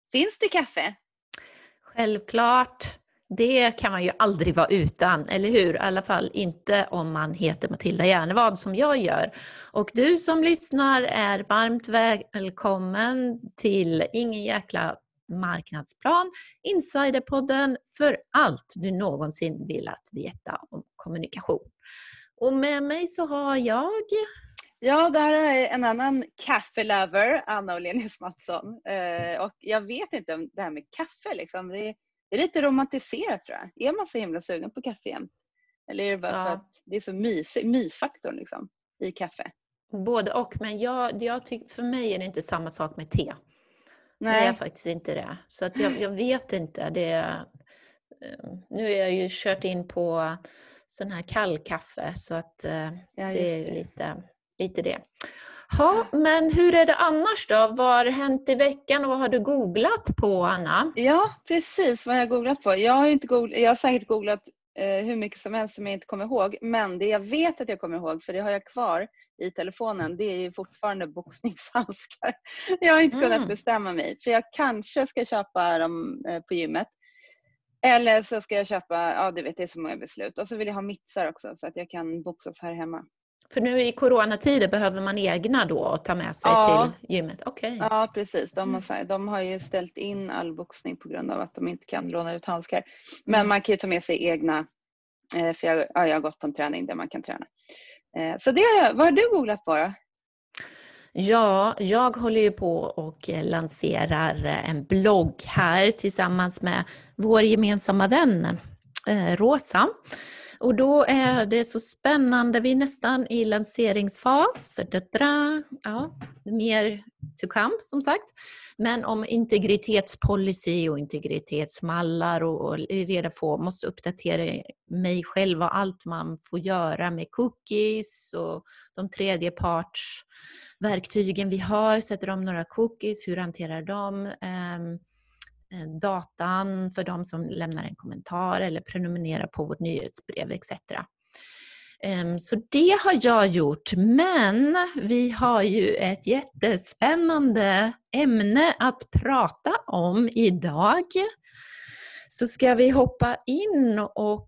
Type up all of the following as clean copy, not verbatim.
Finns det kaffe? Självklart. Det kan man ju aldrig vara utan, eller hur? I alla fall inte om man heter Matilda Järnevad som jag gör. Och du som lyssnar är varmt välkommen till Ingen jäkla marknadsplan, Insiderpodden för allt du någonsin vill att veta om kommunikation. Och med mig så har jag... Ja, det här är en annan kaffelover, Anna Åhlenius Mattsson. Och jag vet inte om det här med kaffe liksom. Det är lite romantiserat tror jag. Är man så himla sugen på kaffe igen? Eller är det bara för att det är så mysfaktorn liksom, i kaffe? Både och, men jag tycker, för mig är det inte samma sak med te. Nej. Det är faktiskt inte det. Så att jag vet inte. Nu är jag ju kört in på sån här kallkaffe så att det är lite det. Ja, men hur är det annars då? Vad har hänt i veckan och vad har du googlat på, Anna? Ja, precis vad jag har googlat på. Jag har säkert googlat hur mycket som helst som jag inte kommer ihåg. Men det jag vet att jag kommer ihåg, för det har jag kvar i telefonen, det är ju fortfarande boxningshandskar. Jag har inte kunnat bestämma mig. För jag kanske ska köpa dem på gymmet. Eller så ska jag köpa, det är så många beslut. Och så vill jag ha mittsar också så att jag kan boxas här hemma. För nu i coronatider behöver man egna då att ta med sig till gymmet? Okay. Ja, precis. De har ju ställt in all boxning på grund av att de inte kan låna ut handskar. Men man kan ju ta med sig egna, för jag har gått på en träning där man kan träna. Så vad har du googlat på då? Ja, jag håller ju på och lanserar en blogg här tillsammans med vår gemensamma vän Rosa. Och då är det så spännande, vi är nästan i lanseringsfas. Ja, mer to come som sagt. Men om integritetspolicy och integritetsmallar och redan måste uppdatera mig själv och allt man får göra med cookies och de tredjepartsverktygen vi har. Sätter de några cookies, hur hanterar de datan för de som lämnar en kommentar eller prenumererar på vårt nyhetsbrev etc. Så det har jag gjort, men vi har ju ett jättespännande ämne att prata om idag. Så ska vi hoppa in och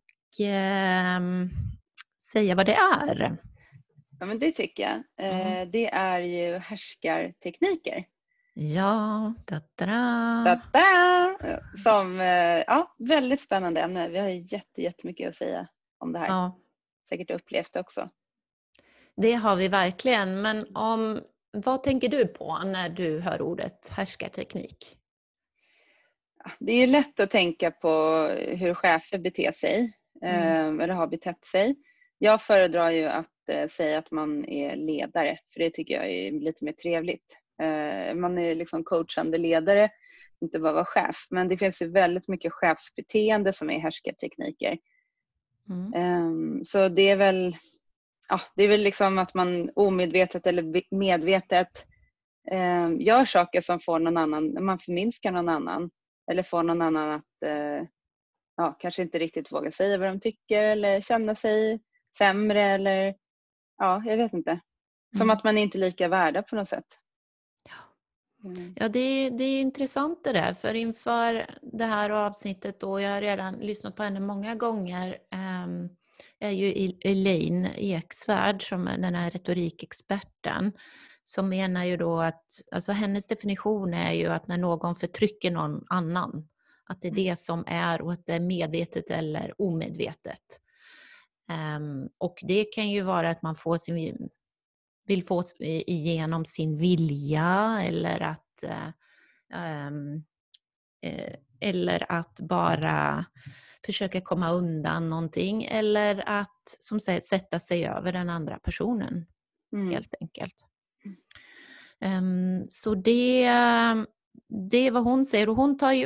säga vad det är. Ja, men det tycker jag. Det är ju härskartekniker. Ja, som väldigt spännande ämne. Vi har ju jättemycket att säga om det här. Ja. Säkert upplevt också. Det har vi verkligen, men vad tänker du på när du hör ordet härskarteknik? Det är ju lätt att tänka på hur chefer beter sig eller har betett sig. Jag föredrar ju att säga att man är ledare, för det tycker jag är lite mer trevligt. Man är liksom coachande ledare, inte bara vara chef. Men det finns ju väldigt mycket chefsbeteende som är härskartekniker. Så det är väl liksom att man omedvetet eller medvetet gör saker som får någon annan, man förminskar någon annan. Eller får någon annan att kanske inte riktigt våga säga vad de tycker eller känna sig sämre eller jag vet inte. Som att man inte är lika värda på något sätt. Ja, det är intressant det där. För inför det här avsnittet då, jag har redan lyssnat på henne många gånger, är ju Elaine Eksvärd som är den här retorikexperten. Som menar ju då att, alltså hennes definition är ju att när någon förtrycker någon annan, att det är det som är, och att det är medvetet eller omedvetet. Och det kan ju vara att man vill få igenom sin vilja eller att bara försöka komma undan någonting, eller att som sagt sätta sig över den andra personen helt enkelt. Så det är vad hon säger, och hon tar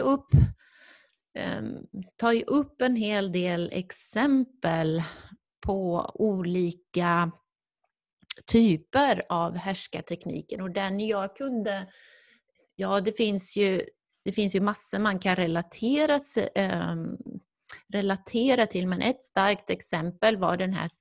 ju upp en hel del exempel på olika typer av härskartekniker, och den jag kunde, det finns ju massor man kan relatera till, men ett starkt exempel var den här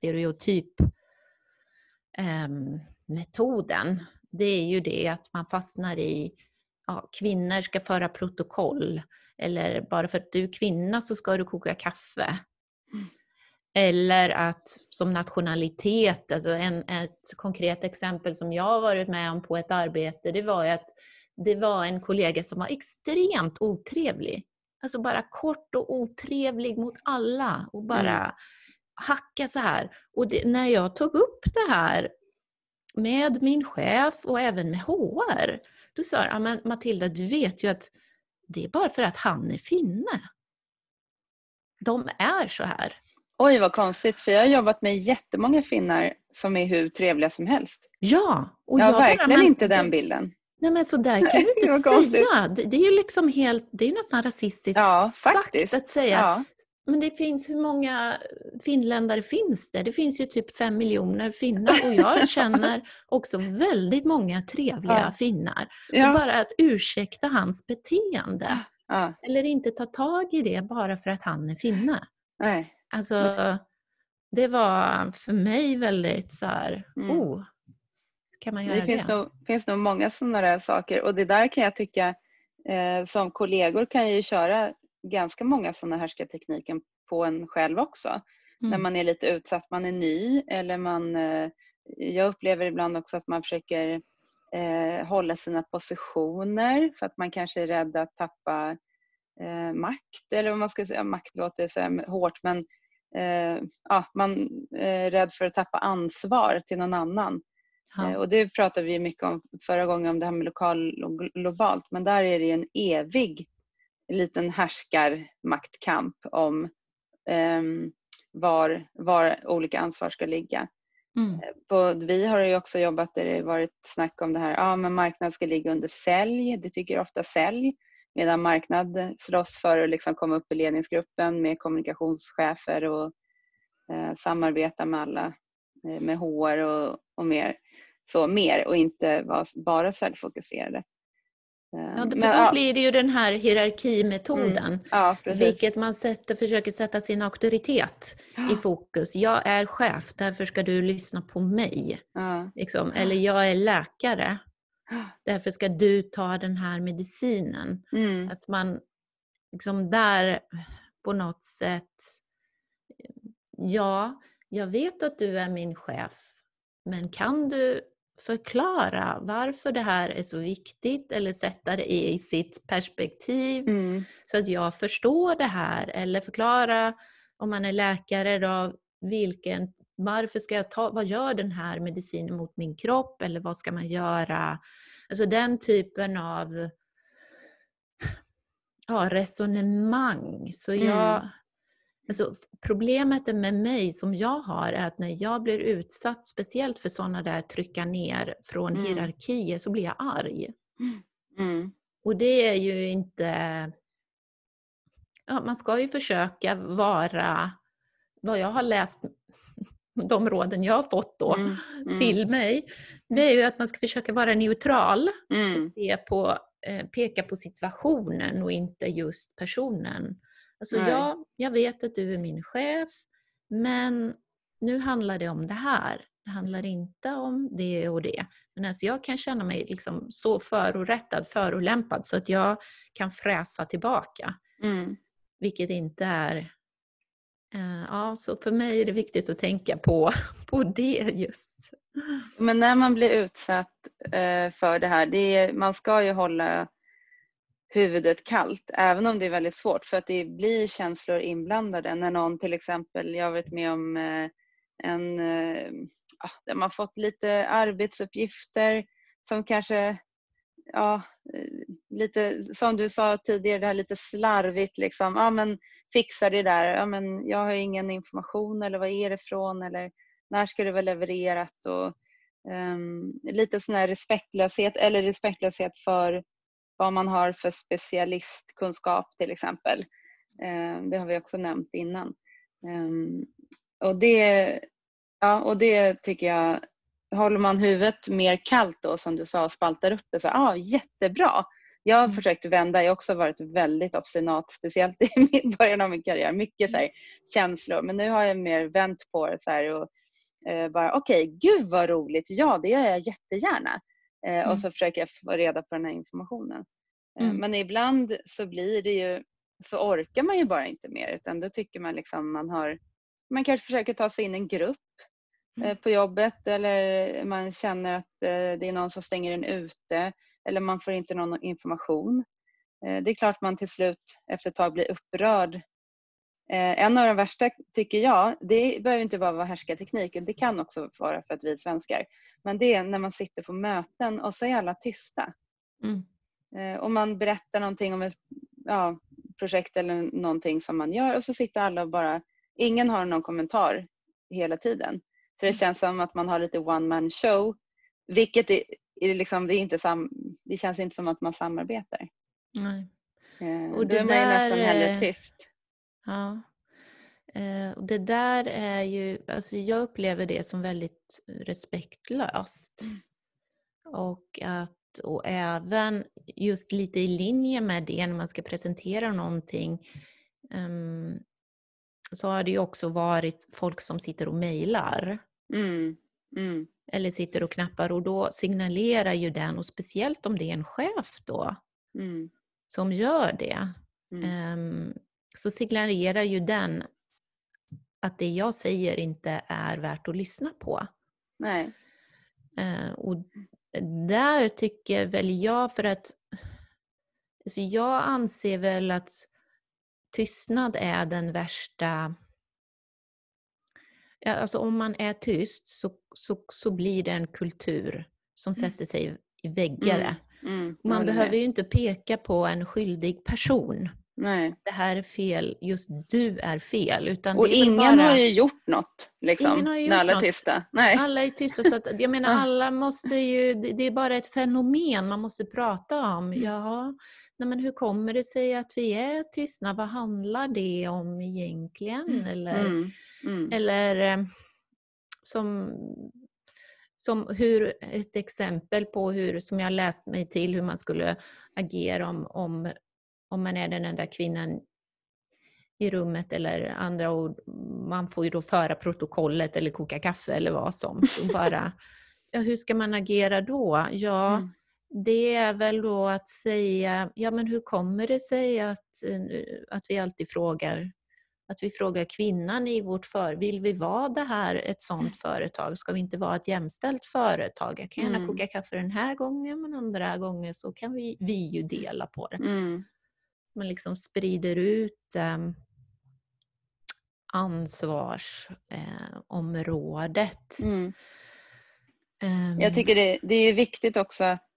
stereotypmetoden. Det är ju det att man fastnar i kvinnor ska föra protokoll. Eller bara för att du är kvinna så ska du koka kaffe. Eller att som nationalitet, alltså ett konkret exempel som jag har varit med om på ett arbete, det var ju att det var en kollega som var extremt otrevlig. Alltså bara kort och otrevlig mot alla och bara hacka så här. Och när jag tog upp det här med min chef och även med HR, då sa jag, men Matilda, du vet ju att det är bara för att han är finne. De är så här. Oj, vad konstigt, för jag har jobbat med jättemånga finnar som är hur trevliga som helst. Ja. Och jag har jag verkligen inte den bilden. Nej, men så där kan du inte säga. Det är ju liksom det är nästan rasistiskt sagt att säga. Ja. Men det finns, hur många finländare finns det? Det finns ju typ 5 miljoner finnar och jag känner också väldigt många trevliga finnar. Och bara att ursäkta hans beteende. Eller inte ta tag i det bara för att han är finne. Nej. Alltså, det var för mig väldigt så här, kan man göra det? Finns nog många sådana där saker. Och det där kan jag tycka, som kollegor kan ju köra ganska många sådana härskartekniker på en själv också. När man är lite utsatt, man är ny. Eller jag upplever ibland också att man försöker hålla sina positioner. För att man kanske är rädd att tappa makt. Eller vad man ska säga, makt låter så här hårt. Men man är rädd för att tappa ansvar till någon annan. Och det pratade vi mycket om förra gången, om det här med lokal och globalt. Men där är det en evig liten härskarmaktkamp om var olika ansvar ska ligga. Vi har ju också jobbat där det varit snack om det här. Men marknad ska ligga under sälj. Det tycker ofta sälj. Medan marknad slåss för att liksom komma upp i ledningsgruppen med kommunikationschefer och samarbeta med alla, med HR och mer. Så mer och inte vara bara säljfokuserade. Ja, då blir det ju den här hierarkimetoden. Vilket man försöker sätta sin auktoritet i fokus. Jag är chef, därför ska du lyssna på mig. Liksom. Eller jag är läkare, därför ska du ta den här medicinen. Att man liksom där på något sätt, jag vet att du är min chef, men kan du förklara varför det här är så viktigt eller sätta det i sitt perspektiv så att jag förstår det här, eller förklara om man är läkare då, varför ska jag vad gör den här medicinen mot min kropp, eller vad ska man göra, alltså den typen av resonemang. Så alltså, problemet med mig som jag har är att när jag blir utsatt, speciellt för sådana där trycka ner från hierarkier, så blir jag arg. Och det är ju inte... man ska ju försöka vara... Vad jag har läst, de råden jag har fått då till mig, det är ju att man ska försöka vara neutral. Peka på situationen och inte just personen. Alltså jag vet att du är min chef, men nu handlar det om det här. Det handlar inte om det och det. Men alltså jag kan känna mig liksom så förolämpad så att jag kan fräsa tillbaka. Vilket inte är... så för mig är det viktigt att tänka på det just. Men när man blir utsatt för det här, man ska ju hålla huvudet kallt, även om det är väldigt svårt, för att det blir känslor inblandade. När någon till exempel, jag har varit med om där man fått lite arbetsuppgifter som kanske lite som du sa tidigare, det här lite slarvigt liksom, men fixa det där, men jag har ingen information, eller vad är det från, eller när ska det vara levererat, och lite sån här respektlöshet för vad man har för specialistkunskap till exempel. Det har vi också nämnt innan. Och det tycker jag, håller man huvudet mer kallt då, som du sa, spaltar upp det, så jättebra. Jag har försökt vända, jag har också varit väldigt obstinat, speciellt i början av min karriär, mycket så här känslor, men nu har jag mer vänt på det så här och bara okej, gud vad roligt, det gör jag jättegärna. Och så försöker jag få reda på den här informationen. Men ibland så blir det ju, så orkar man ju bara inte mer, utan då tycker man liksom man kanske försöker ta sig in i en grupp på jobbet, eller man känner att det är någon som stänger en ute, eller man får inte någon information. Det är klart man till slut efter ett tag blir upprörd. En av de värsta tycker jag, det behöver inte bara vara härskarteknik, det kan också vara för att vi är svenskar, men det är när man sitter på möten och så är alla tysta. Och man berättar någonting om ett projekt eller någonting som man gör, och så sitter alla och bara, ingen har någon kommentar hela tiden. Så det känns som att man har lite one man show, vilket är liksom, det känns inte som att man samarbetar. Nej. Och då är man ju nästan hellre tyst. Ja. Och det där är ju, alltså jag upplever det som väldigt respektlöst. Och även just lite i linje med det, när man ska presentera någonting, så har det ju också varit folk som sitter och mejlar. Eller sitter och knappar, och då signalerar ju den, och speciellt om det är en chef då som gör det, så signalerar ju den att det jag säger inte är värt att lyssna på. Nej. Och där tycker väl jag, för att alltså jag anser väl att tystnad är den värsta. Alltså om man är tyst så blir det en kultur som sätter sig i väggar. Man behöver ju inte peka på en skyldig person. Nej. Det här är fel, just du är fel. Utan och det är väl ingen bara, har ju gjort något. Liksom, ingen har gjort när alla är något. tysta. Nej. Alla är tysta. Så att, jag menar, alla måste ju, det är bara ett fenomen man måste prata om. Ja, nej, men hur kommer det sig att vi är tystna? Vad handlar det om egentligen? Eller som hur, ett exempel på hur, som jag läst mig till, hur man skulle agera om man är den enda kvinnan i rummet, eller andra ord, man får ju då föra protokollet eller koka kaffe eller vad som. Så bara, hur ska man agera då? Ja, det är väl då att säga, ja men hur kommer det sig att vi alltid frågar, att vi frågar kvinnan i vårt vill vi vara det här ett sånt företag? Ska vi inte vara ett jämställt företag? Jag kan gärna koka kaffe den här gången, men andra gånger så kan vi ju dela på det. Man liksom sprider ut ansvarsområdet. Jag tycker det är viktigt också att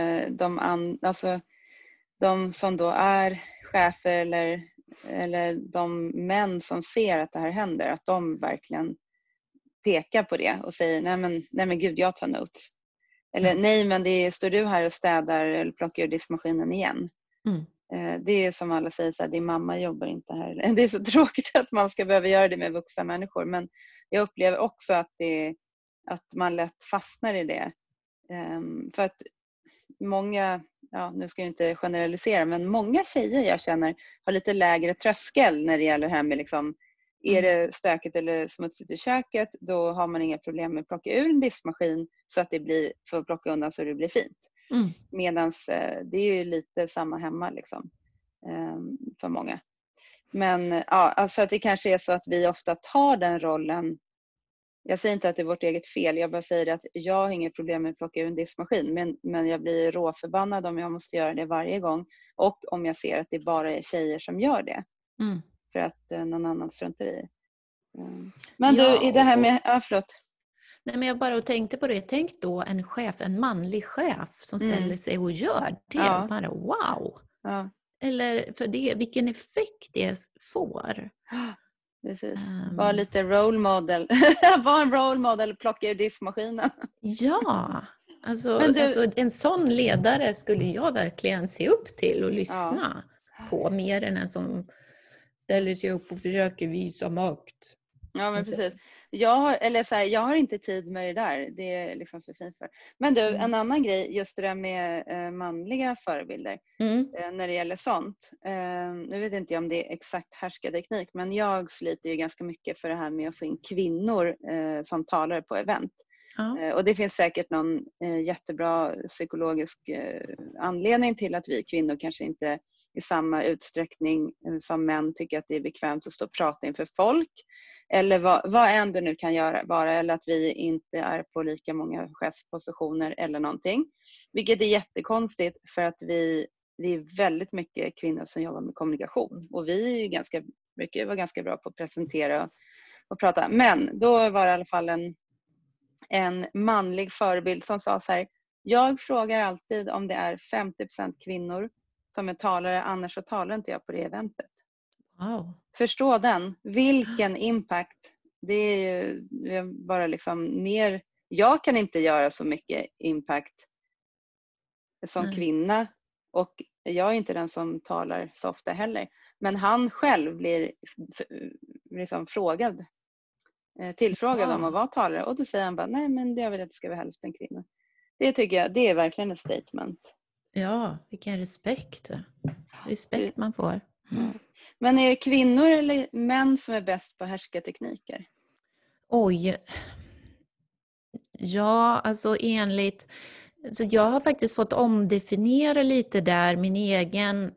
de som då är chefer eller de män som ser att det här händer, att de verkligen pekar på det och säger nej men gud, jag tar notes. Eller nej, men står du här och städar eller plockar ur diskmaskinen igen. Det är som alla säger, så här, din mamma jobbar inte här. Det är så tråkigt att man ska behöva göra det med vuxna människor, men jag upplever också att man lätt fastnar i det. För att många, nu ska jag inte generalisera, men många tjejer jag känner har lite lägre tröskel när det gäller det här med liksom, är det stökigt eller smutsigt i köket, då har man inga problem med att plocka ur en diskmaskin så att det blir, för att plocka undan så det blir fint. Medans det är ju lite samma hemma liksom, för många. Men alltså att det kanske är så att vi ofta tar den rollen. Jag säger inte att det är vårt eget fel, jag bara säger att jag har inget problem med att plocka ur en diskmaskin, men jag blir råförbannad om jag måste göra det varje gång, och om jag ser att det bara är tjejer som gör det för att någon annan struntar i. Men du, i det här med förlåt. Nej, men jag bara tänkte på det. Tänk då en manlig chef som ställer sig och gör det. Bara wow! Eller för det, vilken effekt det får. Precis. Var lite role model. Var en role model, plocka ur diskmaskinen. Ja, alltså en sån ledare skulle jag verkligen se upp till och lyssna på, mer än en som ställer sig upp och försöker visa makt. Ja, men precis. Jag har inte tid med det där. Det är liksom för fint för. Men du, en annan grej, just det där med manliga förebilder. När det gäller sånt. Nu vet inte jag om det är exakt härskarteknik, men jag sliter ju ganska mycket för det här med att få in kvinnor som talare på event. Ja. Och det finns säkert någon jättebra psykologisk anledning till att vi kvinnor kanske inte i samma utsträckning som män tycker att det är bekvämt att stå och prata inför folk. Eller vad än det nu kan vara. Eller att vi inte är på lika många chefspositioner eller någonting. Vilket är jättekonstigt för att det är väldigt mycket kvinnor som jobbar med kommunikation. Och vi är ju brukar vara ganska bra på att presentera och prata. Men då var det i alla fall en manlig förebild som sa så här: jag frågar alltid om det är 50% kvinnor som är talare, annars så talar inte jag på det eventet. Wow. Förstå den, vilken impact. Det är ju bara liksom mer, jag kan inte göra så mycket impact som kvinna och jag är inte den som talar så ofta heller. Men han själv blir liksom tillfrågad om att vara talare och då säger han bara nej men jag vill att det ska vara hälften kvinnor. Det tycker jag, det är verkligen ett statement. Ja, vilken respekt man får. Ja. Men är det kvinnor eller män som är bäst på härskartekniker? Oj. Ja, alltså så jag har faktiskt fått omdefiniera lite där min egen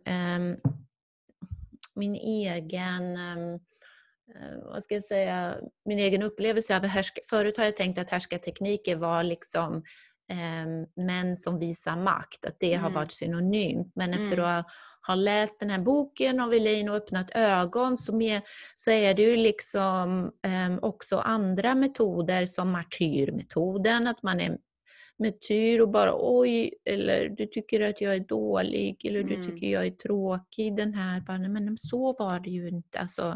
vad ska jag säga, min egen upplevelse av förut har jag tänkt att härskartekniker var liksom män som visar makt, att det har varit synonymt. Men efter att ha läst den här boken av Elaine och öppnat ögon så är det ju liksom också andra metoder som martyrmetoden, att man är martyr och bara oj, eller du tycker att jag är dålig eller du tycker jag är tråkig den här, bara, men så var det ju inte alltså.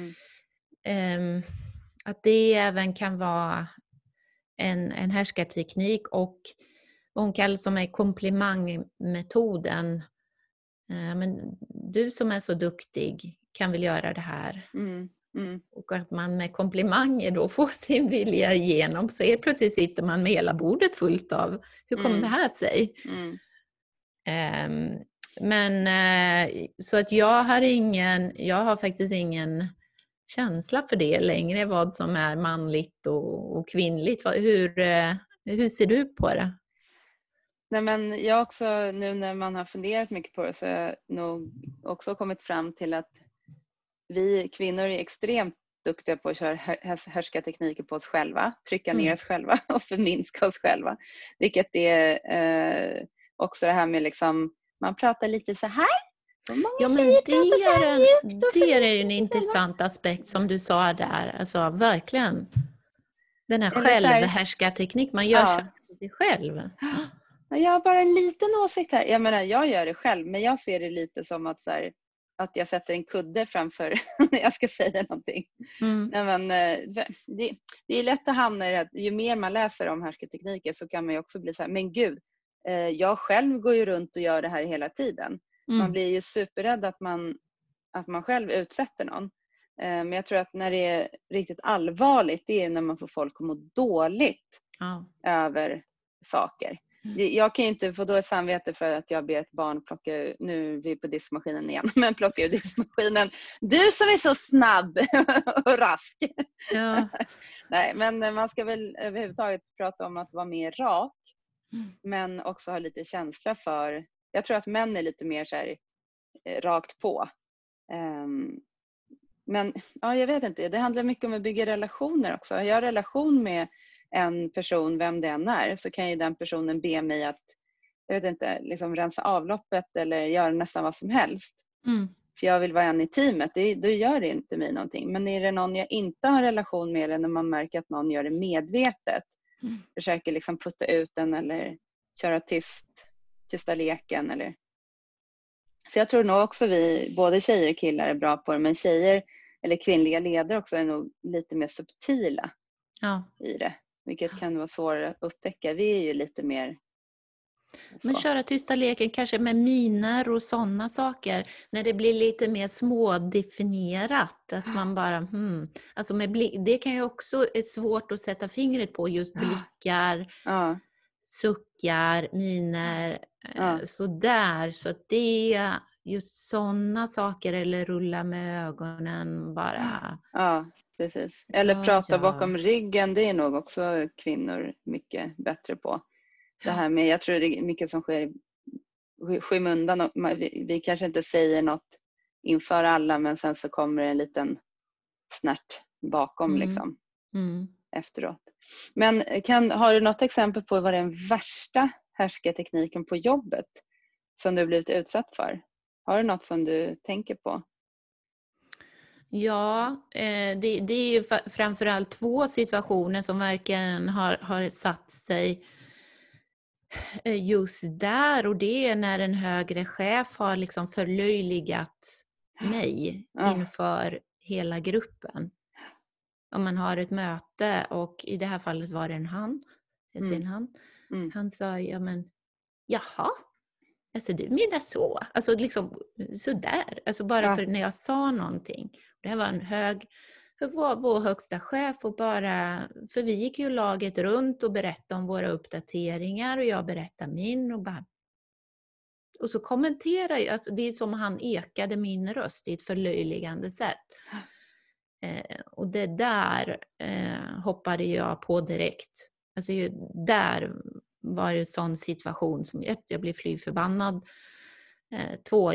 Att det även kan vara en härskarteknik och hon kallar som komplimangmetoden. Men du som är så duktig kan väl göra det här. Och att man med komplimanger då får sin vilja igenom, så helt plötsligt sitter man med hela bordet fullt av hur kommer det här sig? Men så att jag har faktiskt ingen känsla för det längre, vad som är manligt och kvinnligt. Hur ser du på det? Nej, men jag också, nu när man har funderat mycket på det, så har jag nog också kommit fram till att vi kvinnor är extremt duktiga på att köra härskartekniker på oss själva, trycka ner oss själva och förminska oss själva. Vilket är också det här med liksom, man pratar lite så här. Ja, men det är en intressant aspekt som du sa där. Alltså verkligen. Den här självhärskarteknik, man gör sig själv. Jag har bara en liten åsikt här. Jag menar, jag gör det själv, men jag ser det lite som att, så här, att jag sätter en kudde framför när jag ska säga någonting. Nej, men, det är lätt att hamna i det här. Ju mer man läser om härskartekniker så kan man ju också bli så här, men gud, jag själv går ju runt och gör det här hela tiden. Man blir ju superrädd att man själv utsätter någon. Men jag tror att när det är riktigt allvarligt, det är när man får folk att må dåligt över saker. Jag kan ju inte få dåligt samvete för att jag ber ett barn plocka, nu är vi på diskmaskinen igen, men plocka ur diskmaskinen. Du som är så snabb och rask. Ja. Nej, men man ska väl överhuvudtaget prata om att vara mer rak. Men också ha lite känsla för, jag tror att män är lite mer så här, rakt på. Men ja, jag vet inte, det handlar mycket om att bygga relationer också. Har jag relation med en person, vem det än är, så kan ju den personen be mig att, jag vet inte, liksom rensa avloppet eller göra nästan vad som helst. För jag vill vara en i teamet, då gör det inte mig någonting. Men är det någon jag inte har relation med, eller när man märker att någon gör det medvetet, försöker liksom putta ut den eller köra tysta leken eller. Så jag tror nog också vi, både tjejer och killar, är bra på det, men tjejer eller kvinnliga ledare också är nog lite mer subtila i det. Vilket kan vara svårare att upptäcka. Vi är ju lite mer så. Men köra tysta leken kanske med miner och sådana saker. När det blir lite mer smådefinierat. Att man bara, alltså det kan ju också vara svårt att sätta fingret på. Just blickar, suckar, miner, sådär. Så det just sådana saker, eller rulla med ögonen bara. Ja, precis. Eller Ja, prata ja. bakom ryggen, det är nog också kvinnor mycket bättre på. Det här med, jag tror det är mycket som sker i skymundan. Och vi kanske inte säger något inför alla, men sen så kommer en liten snärt bakom liksom efteråt. Men har du något exempel på vad den värsta härskartekniken på jobbet som du blivit utsatt för? Har du något som du tänker på? Ja, det är ju framförallt 2 situationer som verkligen har satt sig just där, och det är när en högre chef har liksom förlöjligat mig inför hela gruppen. Om man har ett möte, och i det här fallet var det en han, jag säger en han. Han sa, ja men, jaha, alltså du menar så? Alltså liksom sådär, alltså bara för när jag sa någonting. Det här var vår högsta chef, och bara, för vi gick ju laget runt och berättade om våra uppdateringar, och jag berättade min, och så kommenterar jag, alltså det är som han ekade min röst i ett förlöjligande sätt. Och det där hoppade jag på direkt. Alltså där var det en sån situation som jag blev fly förbannad. 2,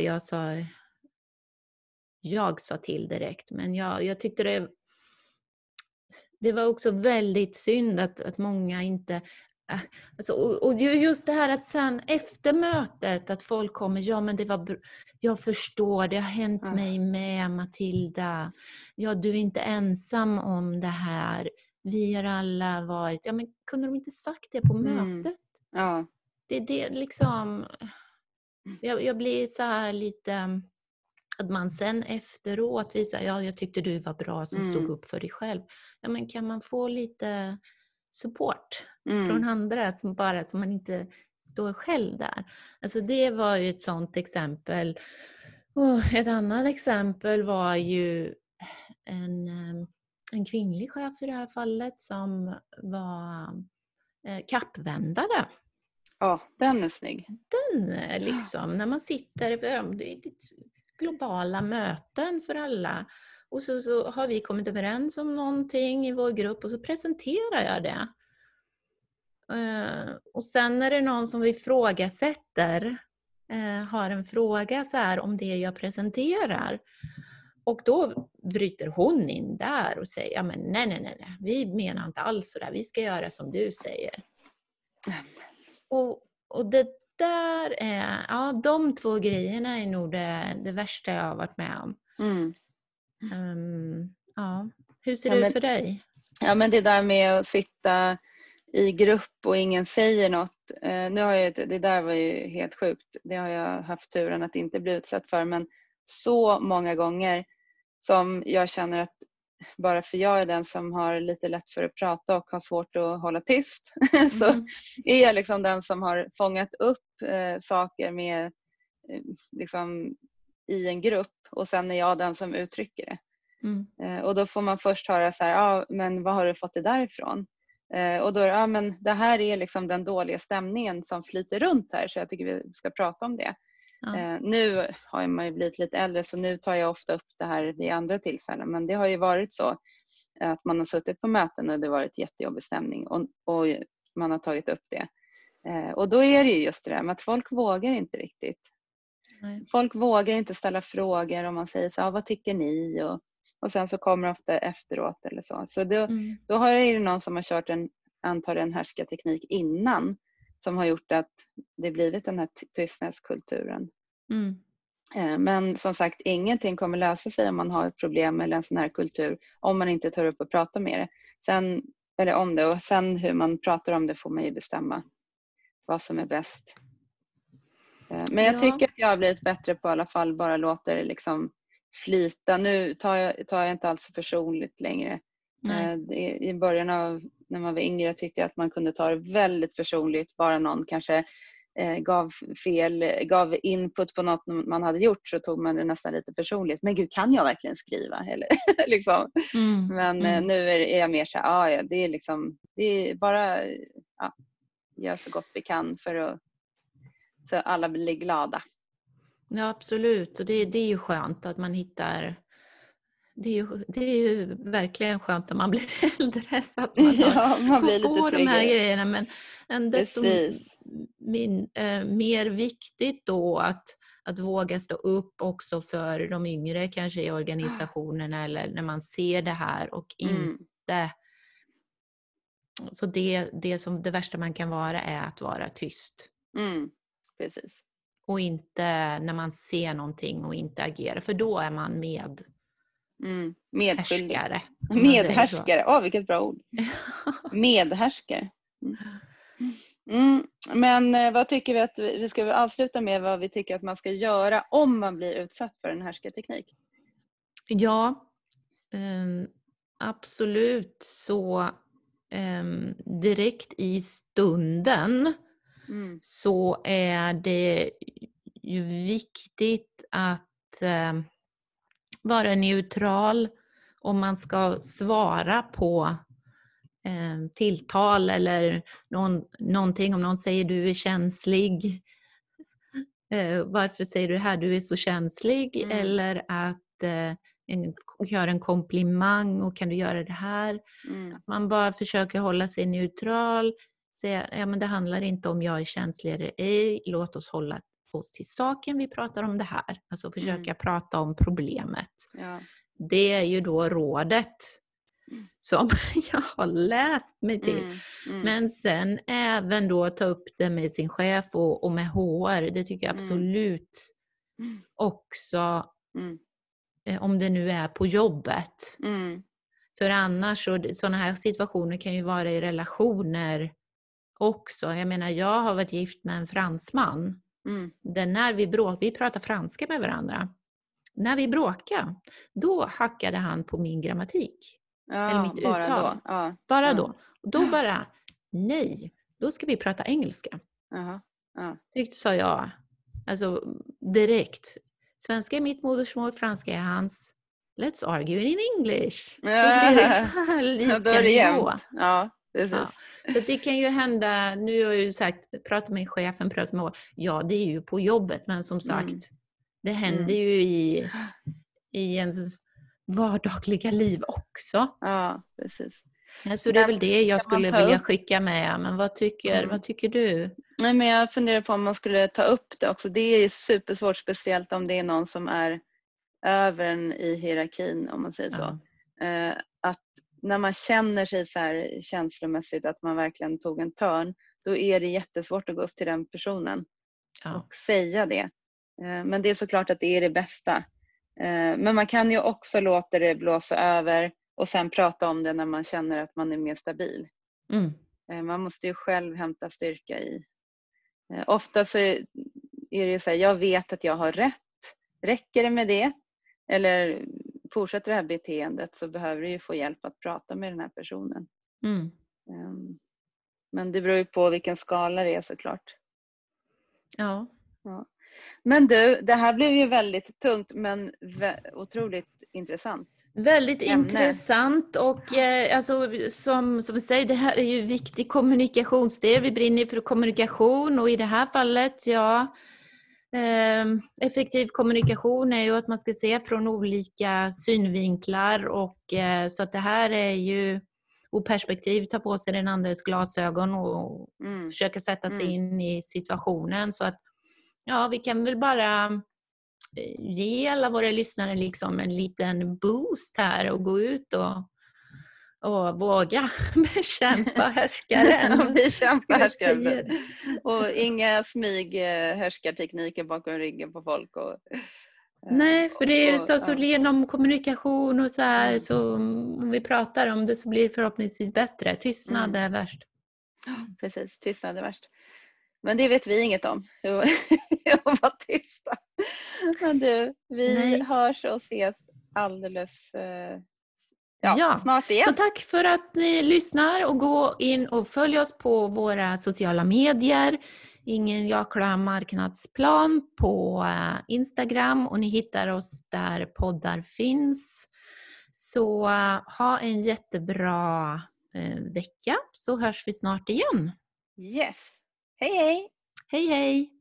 jag sa till direkt, men jag tyckte det var också väldigt synd att många inte, alltså, och just det här att sen efter mötet att folk kommer, ja men det var, jag förstår, det har hänt mig med, Matilda, ja du är inte ensam om det här, vi har alla varit, ja men kunde de inte sagt det på mötet? Ja. Det liksom, jag blir så här lite, att man sen efteråt visar, ja jag tyckte du var bra som stod upp för dig själv. Ja men kan man få lite support från andra, som man inte står själv där. Alltså det var ju ett sånt exempel. Och ett annat exempel var ju en kvinnlig chef i det här fallet som var kappvändare. Ja, den är snygg. Den liksom, när man sitter i globala möten för alla, och så har vi kommit överens om någonting i vår grupp, och så presenterar jag det. Och sen är det någon som ifrågasätter, har en fråga så här om det jag presenterar. Och då bryter hon in där och säger, ja men nej, vi menar inte alls så där, vi ska göra som du säger. Och det där är, ja de 2 grejerna är nog det värsta jag har varit med om. Ja. Hur ser det ut för dig? Ja men det där med att sitta i grupp och ingen säger något. Nu har det där var ju helt sjukt. Det har jag haft turen att inte bli utsatt för. Men så många gånger som jag känner att bara för jag är den som har lite lätt för att prata och har svårt att hålla tyst. Så är jag liksom den som har fångat upp saker med, liksom, i en grupp. Och sen är jag den som uttrycker det. Och då får man först höra så här, ja men vad har du fått det därifrån? Och då, ja men det här är liksom den dåliga stämningen som flyter runt här, så jag tycker vi ska prata om det. Nu har man ju blivit lite äldre, så nu tar jag ofta upp det här vid andra tillfällen, men det har ju varit så att man har suttit på möten och det har varit jättejobbig stämning, och man har tagit upp det. Och då är det ju just det där med att folk vågar inte riktigt. Nej. Folk vågar inte ställa frågor om man säger så här, vad tycker ni? Och sen så kommer ofta efteråt eller så. Så då har det någon som har kört en härskarteknik innan, som har gjort att det blivit den här tystnadskulturen. Men som sagt, ingenting kommer lösa sig om man har ett problem eller en sån här kultur, om man inte tar upp och pratar med det. Sen, eller om det, och sen hur man pratar om det får man ju bestämma vad som är bäst. Men jag tycker att jag har blivit bättre på i alla fall bara låta det liksom flyta. Nu tar jag inte alls så personligt längre. I början av när man var yngre tyckte jag att man kunde ta det väldigt personligt. Bara någon kanske gav input på något man hade gjort, så tog man det nästan lite personligt. Men gud, kan jag verkligen skriva? Eller, liksom. Men nu är jag mer så här, det är liksom, det är bara gör så gott vi kan för att så alla blir glada. Ja, absolut. Och det är ju skönt att man hittar... Det är ju verkligen skönt när man blir äldre så att man Ja, man blir har lite på de här tryggare. grejerna. Men en desto Precis. mer viktigt då att våga stå upp också för de yngre kanske i organisationerna eller när man ser det här och inte... Så det värsta man kan vara är att vara tyst. Precis. Och inte när man ser någonting och inte agerar. För då är man Medskyldig. härskare. Medhärskare. Vilket bra ord. Medhärskare. Men vad tycker vi att vi ska avsluta med vad vi tycker att man ska göra om man blir utsatt för en härskarteknik? Ja, absolut. Så direkt i stunden så är det ju viktigt att vara neutral om man ska svara på tilltal eller någonting. Om någon säger du är känslig, varför säger du det här, du är så känslig, eller att göra en komplimang och kan du göra det här. Man bara försöker hålla sig neutral, säga ja men det handlar inte om jag är känslig eller ej, låt oss hålla oss till saken, vi pratar om det här, alltså försöka prata om problemet. Det är ju då rådet som jag har läst mig till. Men sen även då ta upp det med sin chef och med HR. Det tycker jag absolut också om det nu är på jobbet. För annars sådana här situationer kan ju vara i relationer också. Jag menar, jag har varit gift med en fransman. Där när vi pratar franska med varandra. När vi bråkade, då hackade han på min grammatik. Eller mitt uttal. Bara då. Och då bara, nej, då ska vi prata engelska. Sa jag. Alltså direkt. Svenska är mitt modersmål, franska är hans. Let's argue in English. Då blir det lika nivå. Så det kan ju hända, nu har jag ju sagt, prata med chefen, prata med... Ja, det är ju på jobbet, men som sagt, det händer ju i ens vardagliga liv också. Ja, precis. Så det är väl det jag skulle vilja skicka med. Men vad tycker du? Nej, men jag funderar på om man skulle ta upp det också. Det är ju supersvårt, speciellt om det är någon som är över en i hierarkin, om man säger så. Att när man känner sig så här känslomässigt att man verkligen tog en törn, då är det jättesvårt att gå upp till den personen och säga det. Men det är såklart att det är det bästa. Men man kan ju också låta det blåsa över och sen prata om det när man känner att man är mer stabil. Man måste ju själv hämta styrka i. Ofta så är det ju så här, jag vet att jag har rätt. Räcker det med det? Eller fortsätter det här beteendet, så behöver du ju få hjälp att prata med den här personen. Men det beror ju på vilken skala det är, såklart. Ja. Men du, det här blev ju väldigt tungt men otroligt intressant. Väldigt intressant, och alltså, som vi säger, det här är ju viktig kommunikationsdel. Vi brinner för kommunikation, och i det här fallet, effektiv kommunikation är ju att man ska se från olika synvinklar, och så att det här är ju perspektiv, ta på sig den andres glasögon och försöka sätta sig in i situationen, så att vi kan väl bara ge alla våra lyssnare liksom en liten boost här och gå ut och våga bekämpa härskaren. Bekämpa härskaren. Och inga härskartekniker bakom ryggen på folk. Nej, för det är ju så genom kommunikation och så här, så om vi pratar om det så blir det förhoppningsvis bättre. Tystnad är värst. Precis, tystnad är värst. Men det vet vi inget om. Att vara tysta. Men du, vi hörs och ses alldeles snart igen. Så tack för att ni lyssnar, och gå in och följ oss på våra sociala medier. Ingen jäkla marknadsplan på Instagram, och ni hittar oss där poddar finns. Så ha en jättebra vecka, så hörs vi snart igen. Yes. Hej hej! Hej hej!